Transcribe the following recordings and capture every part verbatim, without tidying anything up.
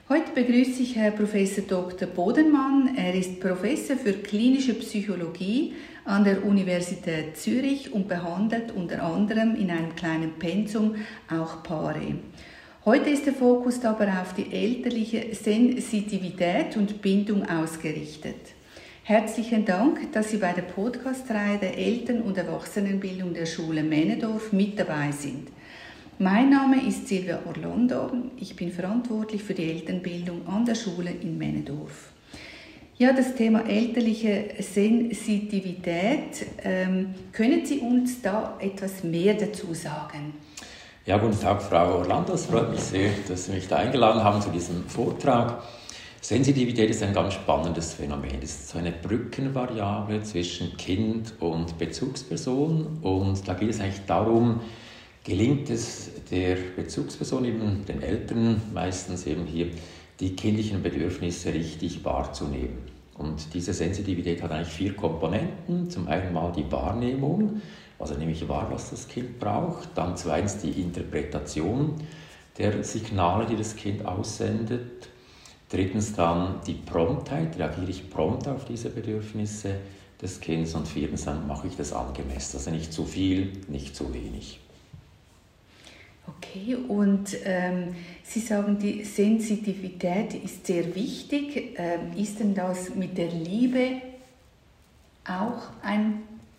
Heute begrüße ich Herrn Professor Doktor Bodenmann. Er ist Professor für klinische Psychologie an der Universität Zürich und behandelt unter anderem in einem kleinen Pensum auch Paare. Heute ist der Fokus aber auf die elterliche Sensitivität und Bindung ausgerichtet. Herzlichen Dank, dass Sie bei der Podcast-Reihe der Eltern- und Erwachsenenbildung der Schule Männedorf mit dabei sind. Mein Name ist Silvia Orlando. Ich bin verantwortlich für die Elternbildung an der Schule in Männedorf. Ja, das Thema elterliche Sensitivität. Ähm, können Sie uns da etwas mehr dazu sagen? Ja, guten Tag, Frau Orlando. Es freut mich sehr, dass Sie mich da eingeladen haben zu diesem Vortrag. Sensitivität ist ein ganz spannendes Phänomen. Es ist so eine Brückenvariable zwischen Kind und Bezugsperson. Und da geht es eigentlich darum, gelingt es der Bezugsperson, eben den Eltern meistens eben hier, die kindlichen Bedürfnisse richtig wahrzunehmen. Und diese Sensitivität hat eigentlich vier Komponenten. Zum einen mal die Wahrnehmung, also nehme ich wahr, was das Kind braucht. Dann zweitens die Interpretation der Signale, die das Kind aussendet. Drittens dann die Promptheit, reagiere ich prompt auf diese Bedürfnisse des Kindes. Und viertens dann mache ich das angemessen, also nicht zu viel, nicht zu wenig. Okay, und ähm, Sie sagen, die Sensitivität ist sehr wichtig. Ähm, ist denn das mit der Liebe auch ein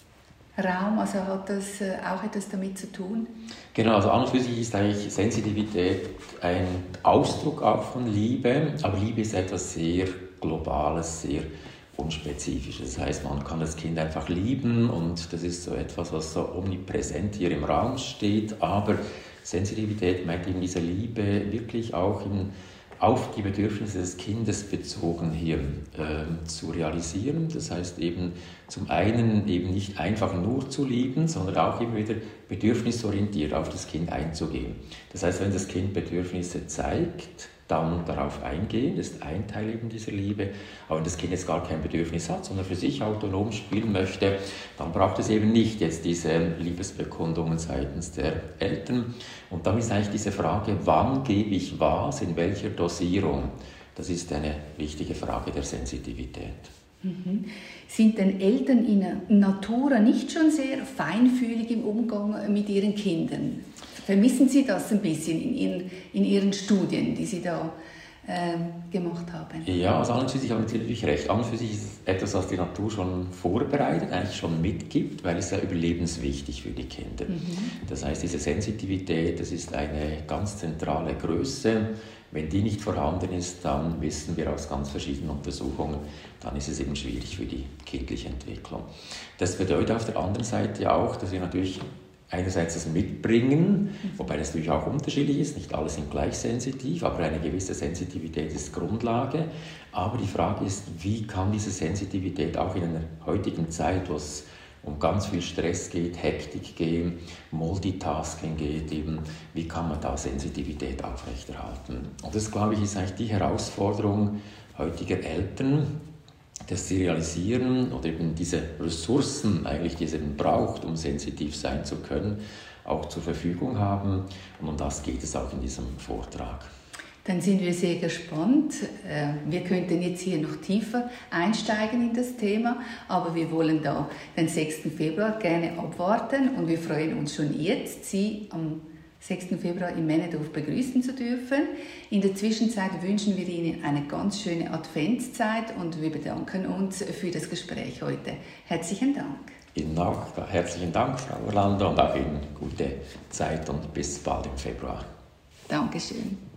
Raum, also hat das äh, auch etwas damit zu tun? Genau, also an und für sich ist eigentlich Sensitivität ein Ausdruck auch von Liebe, aber Liebe ist etwas sehr Globales, sehr Unspezifisches. Das heißt, man kann das Kind einfach lieben und das ist so etwas, was so omnipräsent hier im Raum steht, aber Sensitivität meint eben diese Liebe wirklich auch in, auf die Bedürfnisse des Kindes bezogen hier äh, zu realisieren. Das heißt eben zum einen eben nicht einfach nur zu lieben, sondern auch immer wieder bedürfnisorientiert auf das Kind einzugehen. Das heißt, wenn das Kind Bedürfnisse zeigt, dann darauf eingehen, das ist ein Teil eben dieser Liebe. Aber wenn das Kind jetzt gar kein Bedürfnis hat, sondern für sich autonom spielen möchte, dann braucht es eben nicht jetzt diese Liebesbekundungen seitens der Eltern. Und dann ist eigentlich diese Frage, wann gebe ich was, in welcher Dosierung? Das ist eine wichtige Frage der Sensitivität. Mhm. Sind denn Eltern in Natura nicht schon sehr feinfühlig im Umgang mit ihren Kindern? Vermissen Sie das ein bisschen in Ihren, in Ihren Studien, die Sie da ähm, gemacht haben? Ja, also an und für sich haben Sie natürlich recht. An und für sich ist es etwas, was die Natur schon vorbereitet, eigentlich schon mitgibt, weil es ja überlebenswichtig für die Kinder. Mhm. Das heißt, diese Sensitivität, das ist eine ganz zentrale Größe. Wenn die nicht vorhanden ist, dann wissen wir aus ganz verschiedenen Untersuchungen, dann ist es eben schwierig für die kindliche Entwicklung. Das bedeutet auf der anderen Seite auch, dass wir natürlich einerseits das mitbringen, wobei das natürlich auch unterschiedlich ist, nicht alle sind gleich sensitiv, aber eine gewisse Sensitivität ist Grundlage. Aber die Frage ist, wie kann diese Sensitivität auch in einer heutigen Zeit, wo es um ganz viel Stress geht, Hektik geht, Multitasking geht, eben, wie kann man da Sensitivität aufrechterhalten? Und das, glaube ich, ist eigentlich die Herausforderung heutiger Eltern, dass sie realisieren oder eben diese Ressourcen, eigentlich, die es eben braucht, um sensitiv sein zu können, auch zur Verfügung haben. Und um das geht es auch in diesem Vortrag. Dann sind wir sehr gespannt. Wir könnten jetzt hier noch tiefer einsteigen in das Thema, aber wir wollen da den sechsten Februar gerne abwarten und wir freuen uns schon jetzt, Sie am sechsten Februar in Männedorf begrüßen zu dürfen. In der Zwischenzeit wünschen wir Ihnen eine ganz schöne Adventszeit und wir bedanken uns für das Gespräch heute. Herzlichen Dank. Ihnen auch herzlichen Dank, Frau Orlando, und auch Ihnen gute Zeit und bis bald im Februar. Dankeschön.